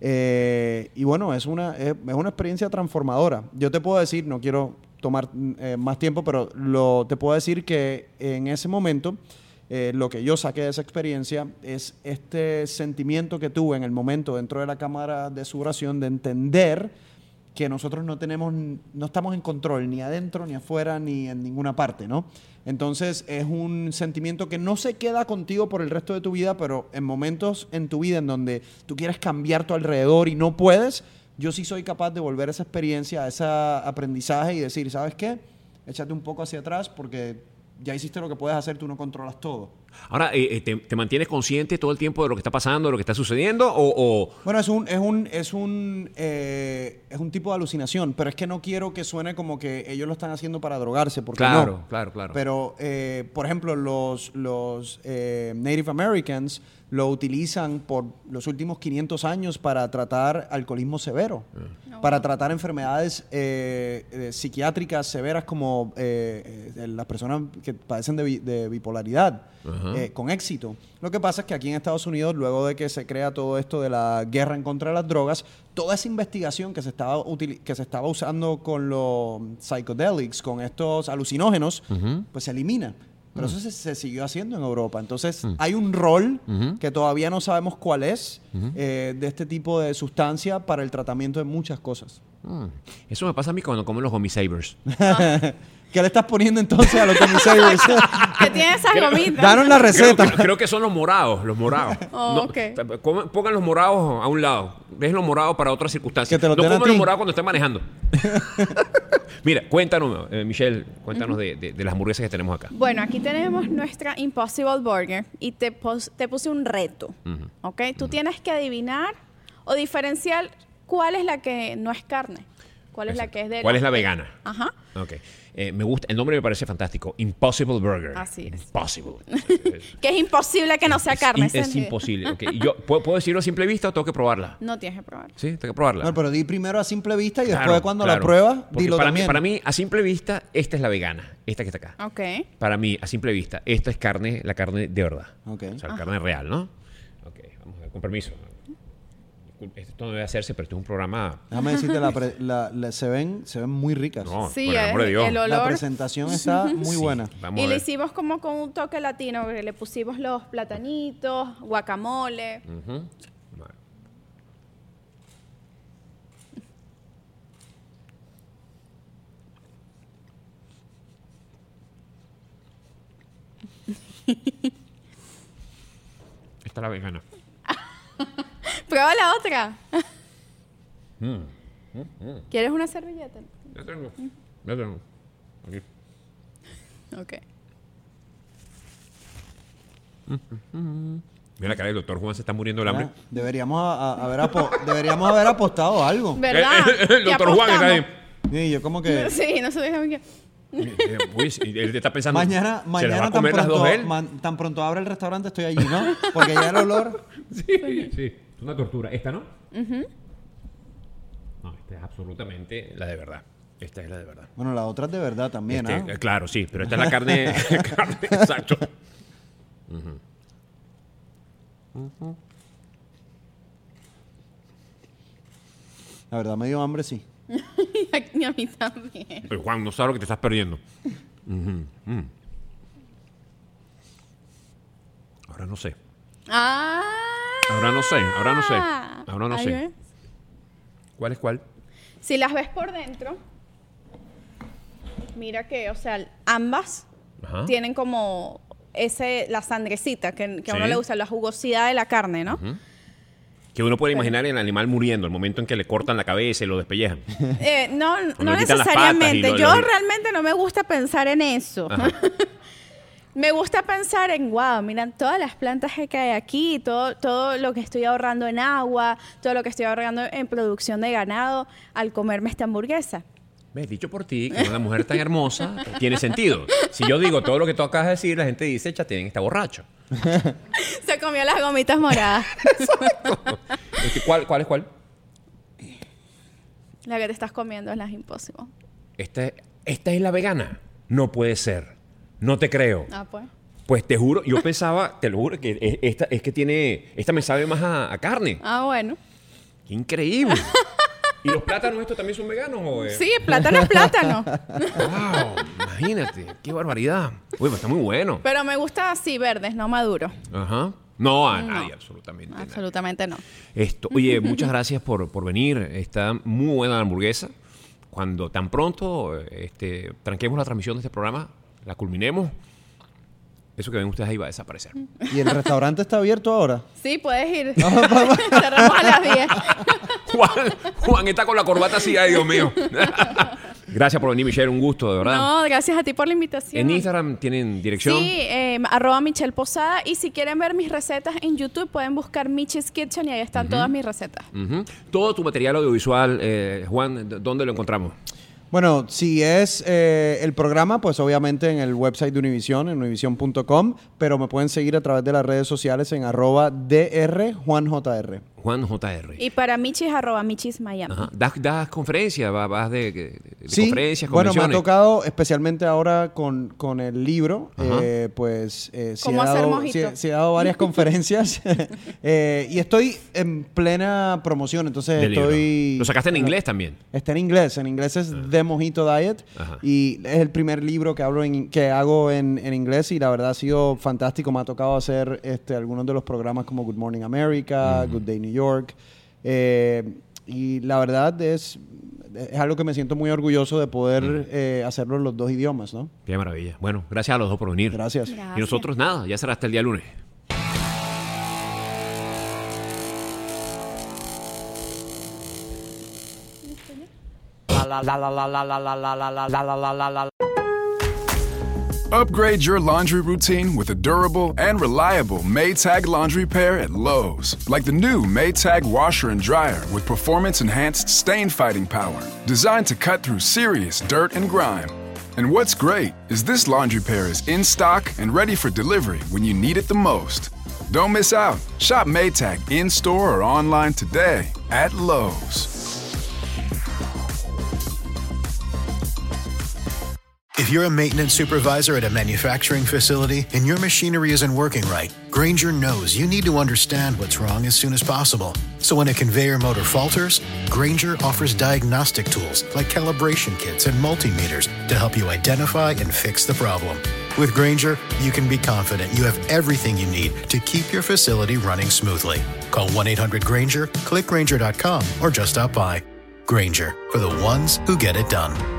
Eh, y bueno, es una, es, es una experiencia transformadora. Yo te puedo decir, no quiero tomar eh, más tiempo, pero lo, te puedo decir que en ese momento, eh, lo que yo saqué de esa experiencia es este sentimiento que tuve en el momento dentro de la cámara de sudoración de entender que nosotros no tenemos, no estamos en control ni adentro, ni afuera, ni en ninguna parte, ¿no? Entonces es un sentimiento que no se queda contigo por el resto de tu vida, pero en momentos en tu vida en donde tú quieres cambiar tu alrededor y no puedes, yo sí soy capaz de volver a esa experiencia, a ese aprendizaje y decir, ¿sabes qué? Échate un poco hacia atrás porque ya hiciste lo que puedes hacer, tú no controlas todo. Ahora, eh, te, ¿te mantienes consciente todo el tiempo de lo que está pasando, de lo que está sucediendo? O, o... Bueno, es un, es un, es un, eh, es un tipo de alucinación, pero es que no quiero que suene como que ellos lo están haciendo para drogarse, porque claro, no. claro, claro. Pero, eh, por ejemplo, los, los eh, Native Americans lo utilizan por los últimos quinientos años para tratar alcoholismo severo, no. para tratar enfermedades eh, eh, psiquiátricas severas como eh, eh, las personas que padecen de, bi- de bipolaridad, eh, con éxito. Lo que pasa es que aquí en Estados Unidos, luego de que se crea todo esto de la guerra en contra de las drogas, toda esa investigación que se estaba, util- que se estaba usando con los psychedelics, con estos alucinógenos, Uh-huh. pues se elimina. Pero Mm. eso se, se siguió haciendo en Europa. Entonces, mm. hay un rol Uh-huh. que todavía no sabemos cuál es Uh-huh. eh, de este tipo de sustancia para el tratamiento de muchas cosas. Mm. Eso me pasa a mí cuando como los Gomisavers. ¿Qué le estás poniendo entonces a los Gomisavers? ¿Qué tiene esas gomitas? Danos la receta. Creo, creo, creo que son los morados, los morados. Oh, No, ok. coman- pongan los morados a un lado. Dejen los morados para otras circunstancias. Que te lo no den a coman ti. los morados cuando estén manejando. Mira, cuéntanos, eh, Michelle, cuéntanos de, de- de las hamburguesas que tenemos acá. Bueno, aquí tenemos nuestra Impossible Burger y te, pos- te puse un reto, Ujú. ¿ok? Tú tienes que adivinar o diferenciar cuál es la que no es carne, cuál es la que es de... ¿Cuál es la vegana? Ajá. Ok. Eh, me gusta, el nombre me parece fantástico. Impossible Burger. Así es. Impossible. Que es imposible que no sea carne. Es, ese es imposible. Ok. ¿Yo ¿puedo, puedo decirlo a simple vista o tengo que probarla? No tienes que probar. Sí, tengo que probarla. Bueno, pero di primero a simple vista y Claro, después cuando claro. la pruebas, Porque dilo para también. Mí, para mí, a simple vista, esta es la vegana. Esta que está acá. Ok. Para mí, a simple vista, esta es carne, la carne de verdad. Ok. O sea, la Ajá. carne real, ¿no? Ok, vamos a ver, con permiso. Disculpe, esto no debe hacerse, pero esto es un programa... Déjame decirte, la pre- la- la- se, ven, se ven muy ricas. No, Sí, por el amor de el- Dios. el La olor. presentación está muy Sí, buena. Vamos Y a le ver. hicimos como con un toque latino, que le pusimos los platanitos, guacamole. Ujú. Vale. Esta es la vegana. Prueba la otra. Mm, mm, mm. ¿Quieres una servilleta? Ya tengo. Ya tengo. Aquí. Ok. Mira la cara del doctor Juan, se está muriendo el hambre. Ah, Deberíamos, a- a- haber apo- deberíamos haber apostado algo. ¿Verdad? El ¿Qué doctor Juan está ahí. apostamos? Sí, yo como que Sí, no se deja que... Eh, Uy, sí, él está pensando. mañana, ¿se las va mañana a tan, comer las dos pronto, él? man- tan pronto abre el restaurante estoy allí, ¿no? Porque ya el olor... Sí, sí. Es una tortura. ¿Esta no? Ujú. No, esta es absolutamente la de verdad. Esta es la de verdad. Bueno, la otra es de verdad también, Este, ¿ah? eh, Claro, sí, pero esta es la carne. carne exacto. Ujú. Ujú. La verdad me dio hambre, sí. Y a mí también. Pero Juan, no sabes lo que te estás perdiendo. Ujú, mm. Ahora no sé. Ah. Ahora no sé, ahora no sé. Ahora no Ahí sé. ves. ¿Cuál es cuál? Si las ves por dentro, mira que, o sea, ambas Ajá. tienen como ese, la sangrecita que, que a uno Sí. le gusta, la jugosidad de la carne, ¿no? Ujú. Que uno puede imaginar el animal muriendo, el momento en que le cortan la cabeza y lo despellejan. Eh, no, no le quitan las patas necesariamente. y lo- Yo lo- realmente no me gusta pensar en eso. Ajá. Me gusta pensar en, wow, miran todas las plantas que hay aquí, todo, todo lo que estoy ahorrando en agua, todo lo que estoy ahorrando en producción de ganado al comerme esta hamburguesa. ¿Ves? Dicho por ti, que una mujer tan hermosa tiene sentido. Si yo digo todo lo que tú acabas de decir, la gente dice, Chatén está borracho. Se comió las gomitas moradas. Es que, ¿Cuál, ¿Cuál es cuál? La que te estás comiendo es las Impossible. Esta, esta es la vegana. No puede ser. No te creo. Ah, pues. Pues te juro, yo pensaba, te lo juro, que es- esta es que tiene, esta me sabe más a, a carne. Ah, bueno. ¡Qué increíble! ¿Y los plátanos estos también son veganos? O, eh? Sí, plátano es plátano. ¡Wow! Imagínate, qué barbaridad. Uy, pues está muy bueno. Pero me gusta así, verdes, no maduros. Ajá. No, a No. nadie, absolutamente. nadie. Absolutamente no. Esto, oye, muchas gracias por, por venir. Está muy buena la hamburguesa. Cuando tan pronto este, tranquemos la transmisión de este programa, la culminemos, eso que ven ustedes ahí va a desaparecer. ¿Y el restaurante está abierto ahora? Sí, puedes ir. Cerramos a las diez. Juan, Juan está con la corbata así, ay Dios mío. Gracias por venir, Michelle, un gusto, de verdad. No, gracias a ti por la invitación. ¿En Instagram tienen dirección? Sí, eh, arroba Michelle Posada. Y si quieren ver mis recetas en YouTube, pueden buscar Mich's Kitchen y ahí están uh-huh. todas mis recetas. Uh-huh. Todo tu material audiovisual, eh, Juan, ¿dónde lo encontramos? Bueno, si es eh, el programa, pues obviamente en el website de Univision, en univision punto com, pero me pueden seguir a través de las redes sociales en arroba dr Juan J R. Juan J R. Y para Michis, arroba Michis Miami. Ajá. ¿Das, das conferencias? ¿Vas de, de, de sí, conferencias, bueno, convenciones? me ha tocado, especialmente ahora con, con el libro, eh, pues eh, sí, he dado, sí, sí he dado varias conferencias eh, y estoy en plena promoción, entonces Del estoy... libro. ¿Lo sacaste en inglés también? Está en inglés, en inglés es Ah. The Mojito Diet. Ajá. Y es el primer libro que hablo en, que hago en, en inglés y la verdad ha sido fantástico. Me ha tocado hacer este, algunos de los programas como Good Morning America, uh-huh. Good Day New York. Eh, y la verdad es, es algo que me siento muy orgulloso de poder uh-huh. eh, hacerlo en los dos idiomas, ¿no? Qué maravilla. Bueno, gracias a los dos por venir. Gracias. Gracias. Y nosotros nada, ya será hasta el día lunes. Upgrade your laundry routine with a durable and reliable Maytag laundry pair at Lowe's. Like the new Maytag washer and dryer with performance-enhanced stain-fighting power. Designed to cut through serious dirt and grime. And what's great is this laundry pair is in stock and ready for delivery when you need it the most. Don't miss out. Shop Maytag in-store or online today at Lowe's. If you're a maintenance supervisor at a manufacturing facility and your machinery isn't working right, Grainger knows you need to understand what's wrong as soon as possible. So when a conveyor motor falters, Grainger offers diagnostic tools like calibration kits and multimeters to help you identify and fix the problem. With Grainger, you can be confident you have everything you need to keep your facility running smoothly. Call one eight hundred Grainger, click Grainger dot com, or just stop by. Grainger, for the ones who get it done.